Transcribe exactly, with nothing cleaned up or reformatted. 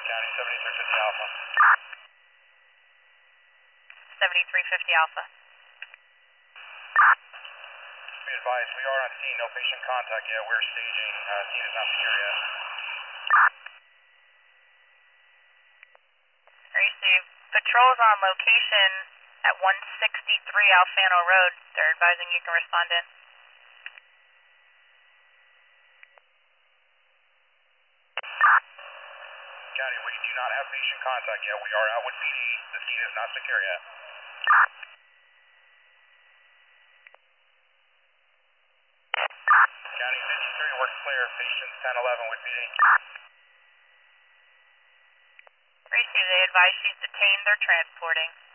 County seventy-three fifty Alpha. seventy-three fifty Alpha. Be advised, we are on scene, no patient contact yet. We're staging, uh, scene is not secure yet. Receive. Patrol's on location at one sixty-three Alfano Road. They're advising you can respond in. County, we do not have patient contact yet. We are out with P D. The scene is not secure yet. County fifty-three, works clear. Patients ten eleven with P D. Receive. They advise she's detained. They're transporting.